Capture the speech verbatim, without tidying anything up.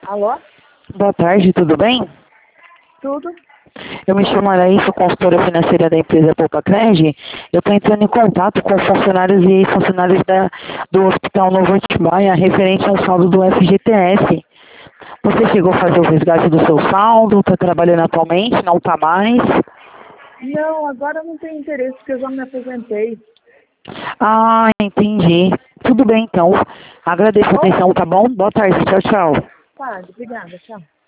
Alô? Boa tarde, tudo bem? Tudo? Eu me chamo Araí, sou consultora financeira da empresa Poucacred. Eu estou entrando em contato com funcionários e funcionários da, do Hospital Novo Atibaia referente ao saldo do F G T S. Você chegou a fazer o resgate do seu saldo? Está trabalhando atualmente? Não está mais? Não, agora não tenho interesse porque eu já me aposentei. Ah, entendi. Tudo bem então. Agradeço a atenção, tá bom? Boa tarde, tchau, tchau. Tá, obrigada, tchau.